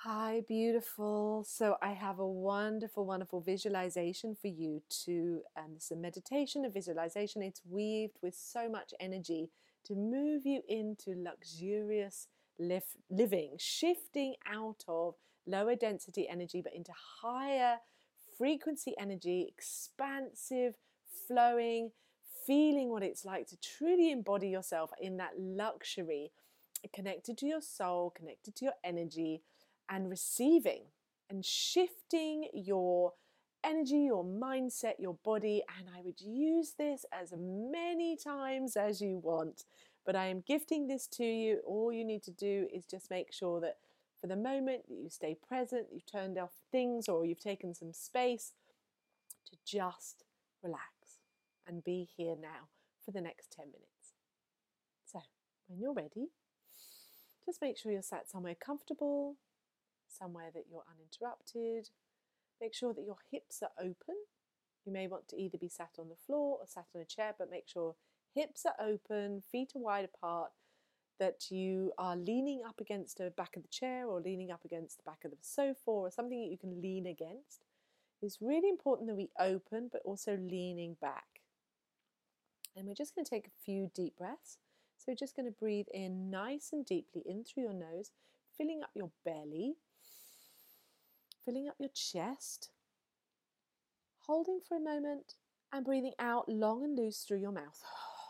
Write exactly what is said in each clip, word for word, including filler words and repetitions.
Hi, beautiful. So, I have a wonderful, wonderful visualization for you to, um, this is a meditation, a visualization. It's weaved with so much energy to move you into luxurious liv- living, shifting out of lower density energy, but into higher frequency energy, expansive, flowing, feeling what it's like to truly embody yourself in that luxury, connected to your soul, connected to your energy and receiving and shifting your energy, your mindset, your body. And I would use this as many times as you want, but I am gifting this to you. All you need to do is just make sure that for the moment that you stay present, you've turned off things or you've taken some space to just relax and be here now for the next ten minutes. So when you're ready, just make sure you're sat somewhere comfortable, somewhere that you're uninterrupted. Make sure that your hips are open. You may want to either be sat on the floor or sat on a chair, but make sure hips are open, feet are wide apart, that you are leaning up against the back of the chair or leaning up against the back of the sofa or something that you can lean against. It's really important that we open, but also leaning back. And we're just going to take a few deep breaths. So we're just going to breathe in nice and deeply in through your nose, filling up your belly, filling up your chest, holding for a moment and breathing out long and loose through your mouth.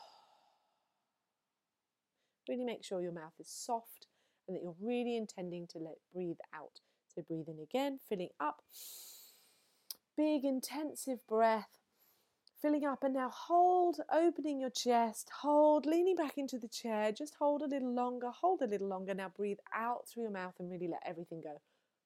Really make sure your mouth is soft and that you're really intending to let breathe out. So breathe in again, filling up. Big intensive breath, filling up, and now hold, opening your chest, hold, leaning back into the chair, just hold a little longer, hold a little longer. Now breathe out through your mouth and really let everything go.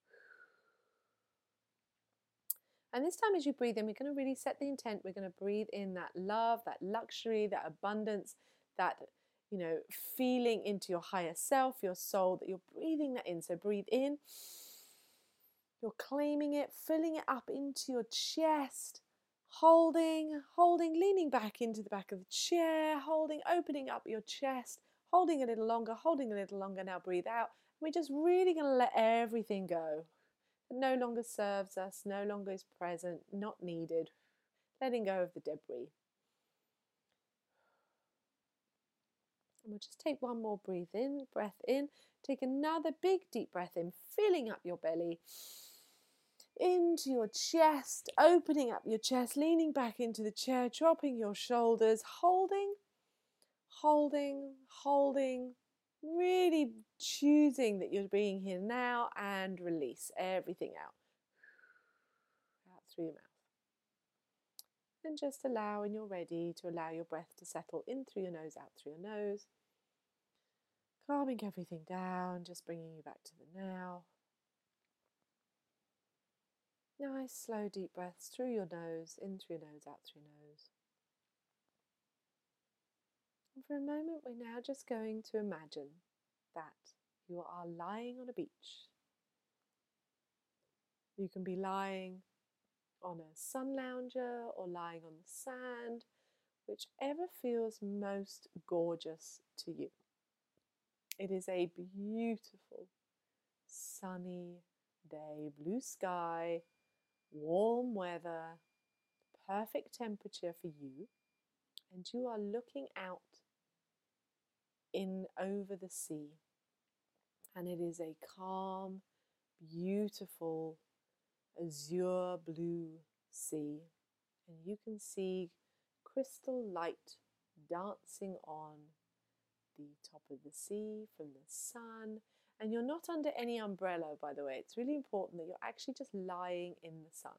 And this time as you breathe in, we're going to really set the intent. We're going to breathe in that love, that luxury, that abundance, that, you know, feeling into your higher self, your soul, that you're breathing that in. So breathe in. You're claiming it, filling it up into your chest, holding, holding, leaning back into the back of the chair, holding, opening up your chest, holding a little longer, holding a little longer. Now breathe out. We're just really going to let everything go. It no longer serves us, no longer is present, not needed. Letting go of the debris. And we'll just take one more breath in, breath in. Take another big deep breath in, filling up your belly, into your chest, opening up your chest, leaning back into the chair, dropping your shoulders, holding, holding, holding, really choosing that you're being here now, and release everything out. Out through your mouth. And just allow, when you're ready, to allow your breath to settle in through your nose, out through your nose. Calming everything down, just bringing you back to the now. Nice, slow, deep breaths through your nose, in through your nose, out through your nose. And for a moment, we're now just going to imagine that you are lying on a beach. You can be lying on a sun lounger or lying on the sand, whichever feels most gorgeous to you. It is a beautiful, sunny day, blue sky, warm weather, perfect temperature for you, and you are looking out in over the sea, and it is a calm, beautiful, azure blue sea, and you can see crystal light dancing on the top of the sea from the sun. And you're not under any umbrella, by the way. It's really important that you're actually just lying in the sun.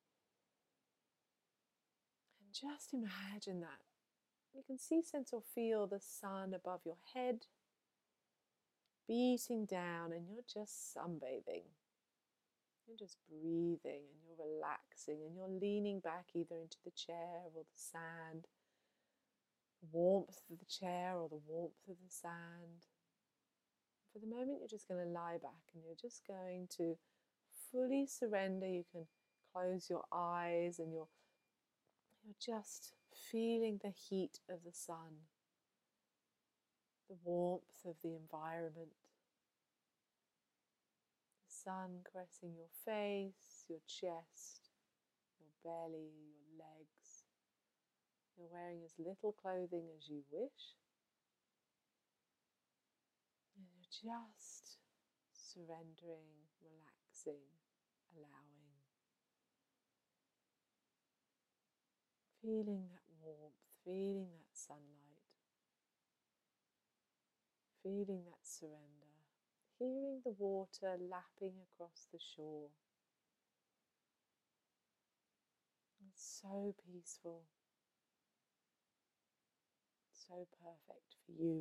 And just imagine that. You can see, sense, or feel the sun above your head, beating down, and you're just sunbathing. You're just breathing and you're relaxing and you're leaning back either into the chair or the sand, the warmth of the chair or the warmth of the sand. For the moment, you're just going to lie back and you're just going to fully surrender. You can close your eyes and you're, you're just feeling the heat of the sun, the warmth of the environment. The sun caressing your face, your chest, your belly, your legs. You're wearing as little clothing as you wish. And you're just surrendering, relaxing, allowing. Feeling that warmth, feeling that sunlight, feeling that surrender, hearing the water lapping across the shore. It's so peaceful, so perfect for you.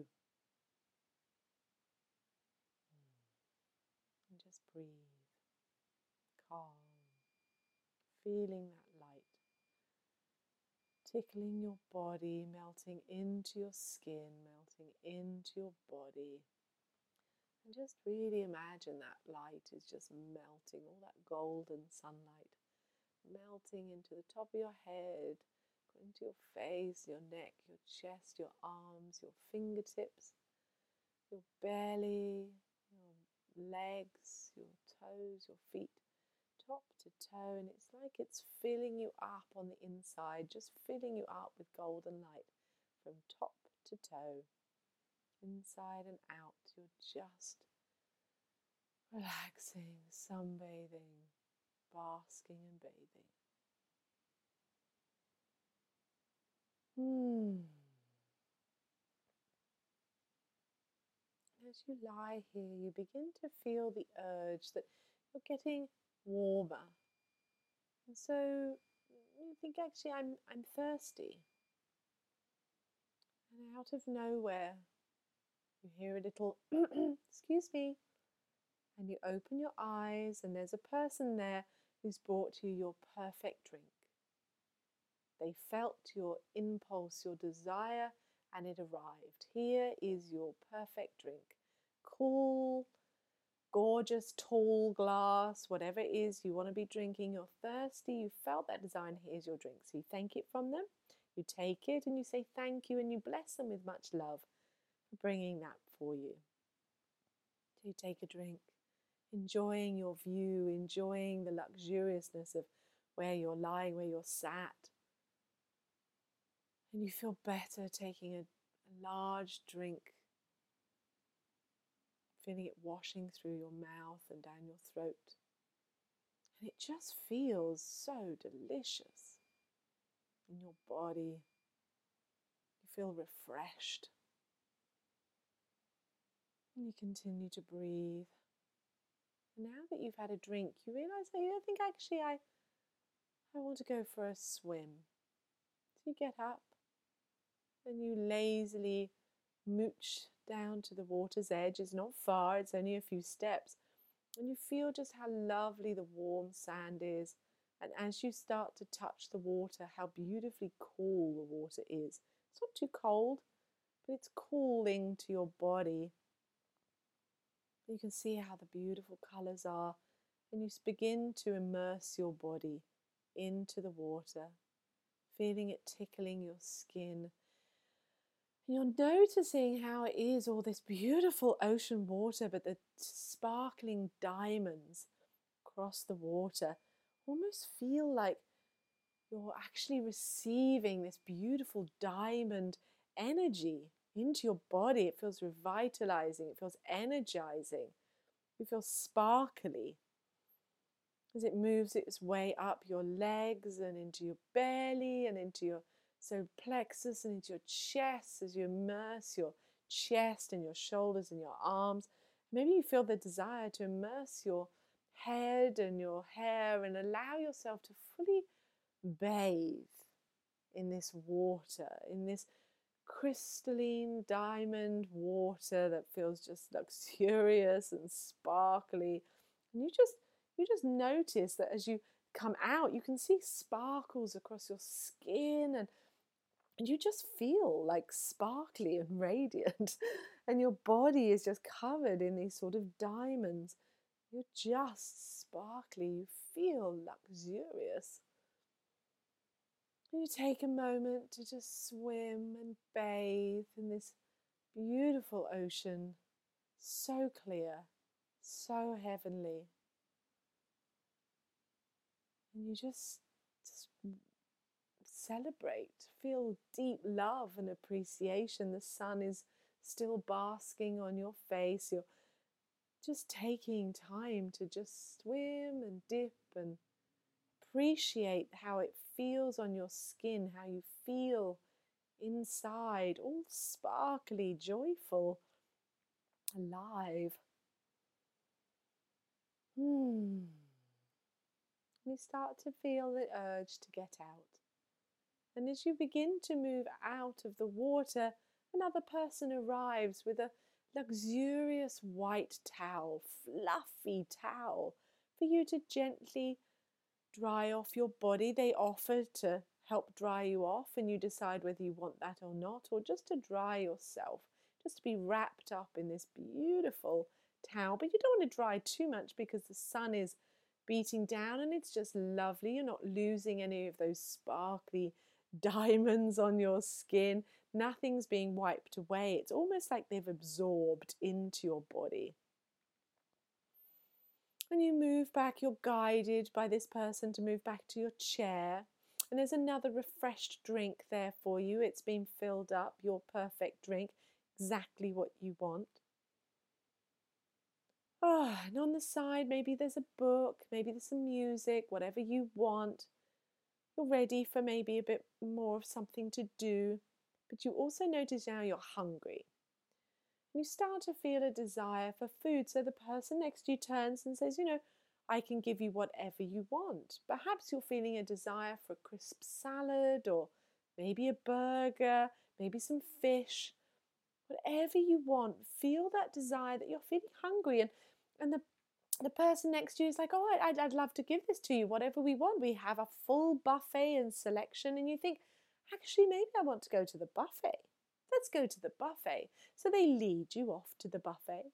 And just breathe, calm, feeling that light tickling your body, melting into your skin, melting into your body. And just really imagine that light is just melting, all that golden sunlight, melting into the top of your head, into your face, your neck, your chest, your arms, your fingertips, your belly, your legs, your toes, your feet, top to toe, and it's like it's filling you up on the inside, just filling you up with golden light from top to toe, inside and out. You're just relaxing, sunbathing, basking and bathing. Hmm. As you lie here, you begin to feel the urge that you're getting warmer. And so you think, actually, I'm, I'm thirsty. And out of nowhere, you hear a little, excuse me, and you open your eyes, and there's a person there who's brought you your perfect drink. They felt your impulse, your desire, and it arrived. Here is your perfect drink. Cool, gorgeous, tall glass, whatever it is you want to be drinking. You're thirsty, you felt that desire, and here's your drink. So you thank it from them, you take it, and you say thank you, and you bless them with much love for bringing that for you. So you take a drink, enjoying your view, enjoying the luxuriousness of where you're lying, where you're sat. And you feel better taking a, a large drink, feeling it washing through your mouth and down your throat. And it just feels so delicious in your body. You feel refreshed. And you continue to breathe. And now that you've had a drink, you realize that you think, actually, I, I want to go for a swim. So you get up and you lazily mooch down to the water's edge. It's not far, it's only a few steps. And you feel just how lovely the warm sand is. And as you start to touch the water, how beautifully cool the water is. It's not too cold, but it's cooling to your body. You can see how the beautiful colours are. And you begin to immerse your body into the water, feeling it tickling your skin. You're noticing how it is all this beautiful ocean water, but the sparkling diamonds across the water almost feel like you're actually receiving this beautiful diamond energy into your body. It feels revitalizing, it feels energizing, you feel sparkly as it moves its way up your legs and into your belly and into your solar plexus and into your chest as you immerse your chest and your shoulders and your arms. Maybe you feel the desire to immerse your head and your hair and allow yourself to fully bathe in this water, in this crystalline diamond water that feels just luxurious and sparkly. And you just you just notice that as you come out, you can see sparkles across your skin, and and you just feel like sparkly and radiant, and your body is just covered in these sort of diamonds. You're just sparkly, you feel luxurious. You take a moment to just swim and bathe in this beautiful ocean, so clear, so heavenly. And you just, just celebrate, feel deep love and appreciation. The sun is still basking on your face. You're just taking time to just swim and dip and appreciate how it feels on your skin, how you feel inside, all sparkly, joyful, alive. Hmm. You start to feel the urge to get out. And as you begin to move out of the water, another person arrives with a luxurious white towel, fluffy towel, for you to gently dry off your body. They offer to help dry you off, and you decide whether you want that or not, or just to dry yourself, just to be wrapped up in this beautiful towel. But you don't want to dry too much because the sun is beating down and it's just lovely. You're not losing any of those sparkly diamonds on your skin. Nothing's being wiped away. It's almost like they've absorbed into your body. And you move back, you're guided by this person to move back to your chair. And there's another refreshed drink there for you. It's been filled up, your perfect drink, exactly what you want. Oh, and on the side, maybe there's a book, maybe there's some music, whatever you want. You're ready for maybe a bit more of something to do. But you also notice now you're hungry. You start to feel a desire for food. So the person next to you turns and says, you know, I can give you whatever you want. Perhaps you're feeling a desire for a crisp salad or maybe a burger, maybe some fish. Whatever you want, feel that desire that you're feeling hungry. And, and the, the person next to you is like, oh, I'd, I'd love to give this to you, whatever we want. We have a full buffet and selection. And you think, actually, maybe I want to go to the buffet. Let's go to the buffet. So they lead you off to the buffet.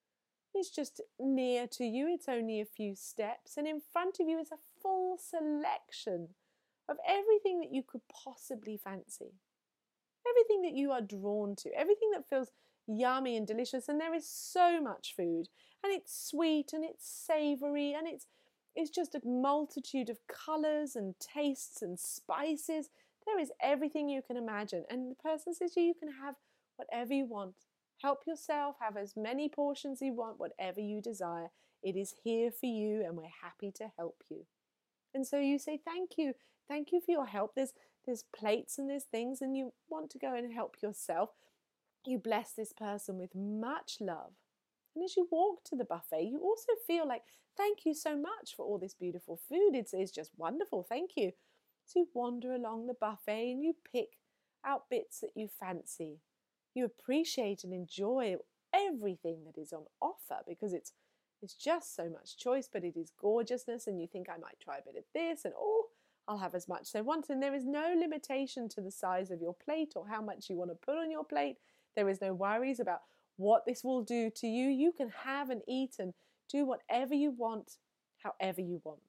It's just near to you. It's only a few steps. And in front of you is a full selection of everything that you could possibly fancy. Everything that you are drawn to. Everything that feels yummy and delicious. And there is so much food. And it's sweet and it's savoury. And it's, it's just a multitude of colours and tastes and spices. There is everything you can imagine. And the person says to you, you can have whatever you want. Help yourself, have as many portions you want, whatever you desire. It is here for you and we're happy to help you. And so you say, thank you. Thank you for your help. There's, there's plates and there's things and you want to go and help yourself. You bless this person with much love. And as you walk to the buffet, you also feel like, thank you so much for all this beautiful food. It's, it's just wonderful. Thank you. So you wander along the buffet and you pick out bits that you fancy. You appreciate and enjoy everything that is on offer because it's it's just so much choice, but it is gorgeousness, and you think I might try a bit of this, and oh, I'll have as much as I want. And there is no limitation to the size of your plate or how much you want to put on your plate. There is no worries about what this will do to you. You can have and eat and do whatever you want, however you want.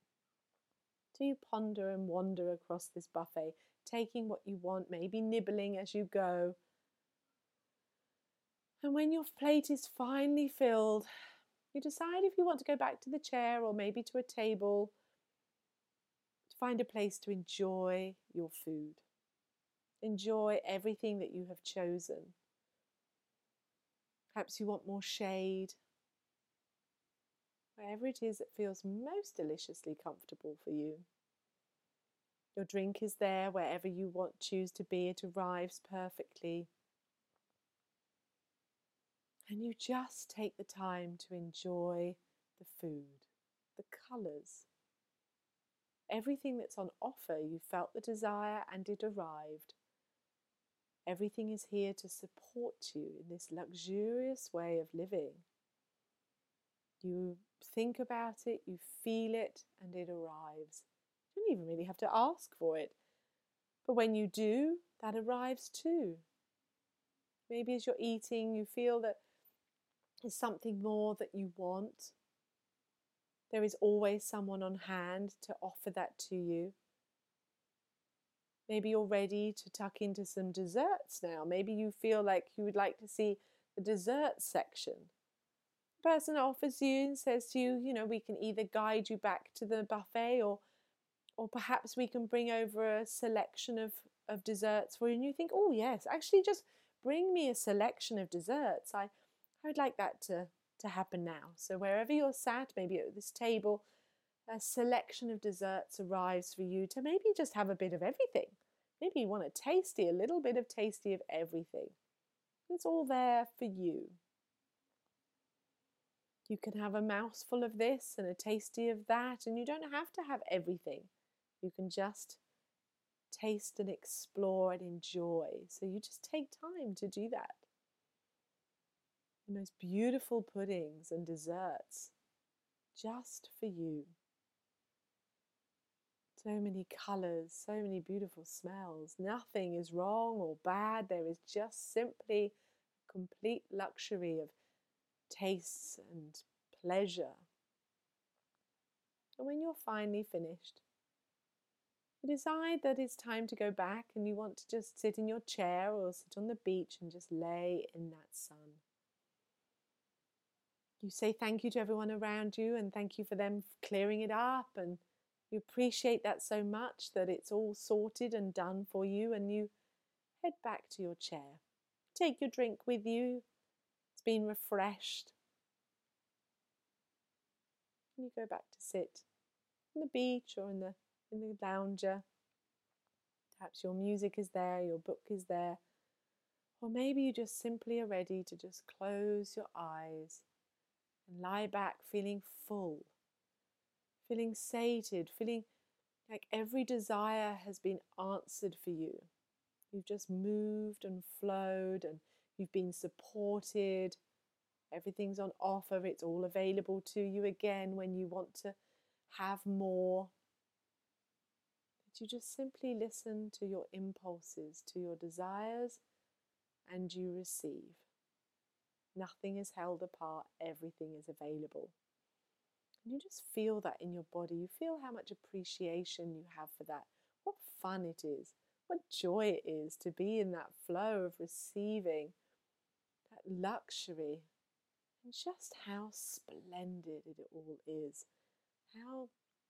So you ponder and wander across this buffet, taking what you want, maybe nibbling as you go. And when your plate is finally filled, you decide if you want to go back to the chair or maybe to a table to find a place to enjoy your food. Enjoy everything that you have chosen. Perhaps you want more shade. Wherever it is that feels most deliciously comfortable for you. Your drink is there wherever you want, choose to be. It arrives perfectly. And you just take the time to enjoy the food, the colours, everything that's on offer. You felt the desire and it arrived. Everything is here to support you in this luxurious way of living. You think about it, you feel it, and it arrives. You don't even really have to ask for it. But when you do, that arrives too. Maybe as you're eating, you feel that there's something more that you want. There is always someone on hand to offer that to you. Maybe you're ready to tuck into some desserts now. Maybe you feel like you would like to see the dessert section. The person offers you and says to you, you know, we can either guide you back to the buffet or Or perhaps we can bring over a selection of, of desserts for you, and you think, oh yes, actually just bring me a selection of desserts. I, I would like that to, to happen now. So wherever you're sat, maybe at this table, a selection of desserts arrives for you to maybe just have a bit of everything. Maybe you want a tasty, a little bit of tasty of everything. It's all there for you. You can have a mouthful of this and a tasty of that, and you don't have to have everything. You can just taste and explore and enjoy. So you just take time to do that. The most beautiful puddings and desserts just for you. So many colours, so many beautiful smells. Nothing is wrong or bad. There is just simply complete luxury of tastes and pleasure. And when you're finally finished, you decide that it's time to go back and you want to just sit in your chair or sit on the beach and just lay in that sun. You say thank you to everyone around you and thank you for them clearing it up, and you appreciate that so much that it's all sorted and done for you, and you head back to your chair. Take your drink with you. It's been refreshed. And you go back to sit on the beach or in the in the lounger. Perhaps your music is there, your book is there. Or maybe you just simply are ready to just close your eyes and lie back feeling full, feeling sated, feeling like every desire has been answered for you. You've just moved and flowed and you've been supported. Everything's on offer. It's all available to you again when you want to have more. But you just simply listen to your impulses, to your desires, and you receive. Nothing is held apart. Everything is available. And you just feel that in your body. You feel how much appreciation you have for that. What fun it is. What joy it is to be in that flow of receiving that luxury. And just how splendid it all is. How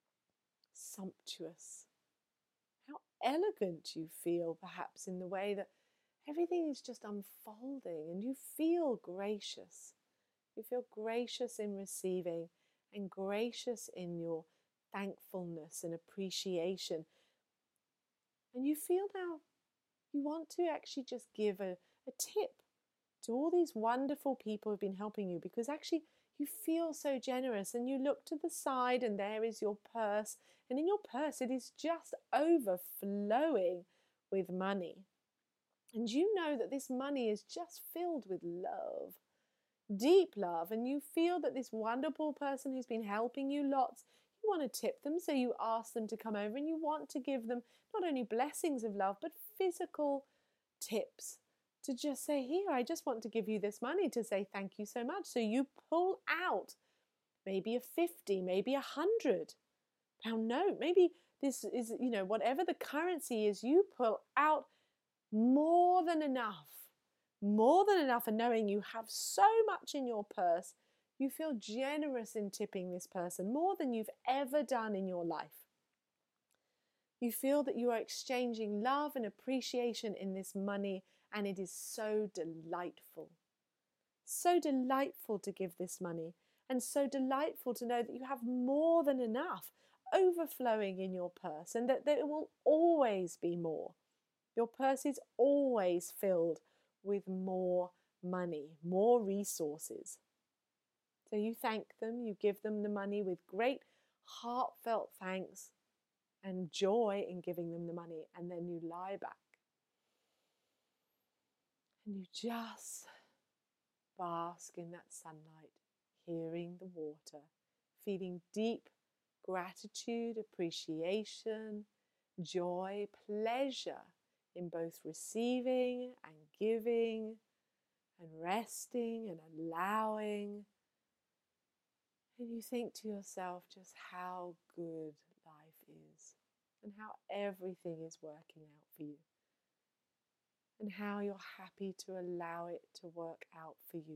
sumptuous. How elegant you feel, perhaps, in the way that everything is just unfolding and you feel gracious. You feel gracious in receiving and gracious in your thankfulness and appreciation. And you feel now you want to actually just give a, a tip to all these wonderful people who've been helping you, because actually you feel so generous, and you look to the side and there is your purse, and in your purse it is just overflowing with money. And you know that this money is just filled with love, deep love, and you feel that this wonderful person who's been helping you lots, you want to tip them, so you ask them to come over and you want to give them not only blessings of love but physical tips. To just say, here, I just want to give you this money to say thank you so much. So you pull out maybe a fifty, maybe a hundred pound note. Maybe this is, you know, whatever the currency is, you pull out more than enough. More than enough, and knowing you have so much in your purse, you feel generous in tipping this person more than you've ever done in your life. You feel that you are exchanging love and appreciation in this money, and it is so delightful. So delightful to give this money, and so delightful to know that you have more than enough overflowing in your purse, and that there will always be more. Your purse is always filled with more money, more resources. So you thank them, you give them the money with great heartfelt thanks and joy in giving them the money, and then you lie back. And you just bask in that sunlight, hearing the water, feeling deep gratitude, appreciation, joy, pleasure in both receiving and giving and resting and allowing. And you think to yourself just how good life is and how everything is working out for you, and how you're happy to allow it to work out for you.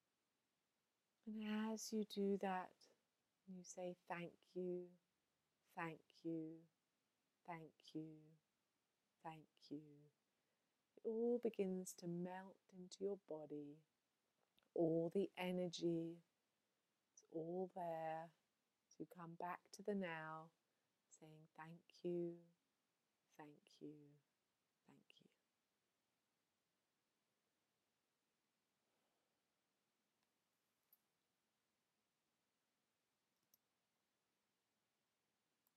And as you do that, you say thank you, thank you, thank you, thank you. It all begins to melt into your body. All the energy, it's all there. So you come back to the now, saying thank you, thank you,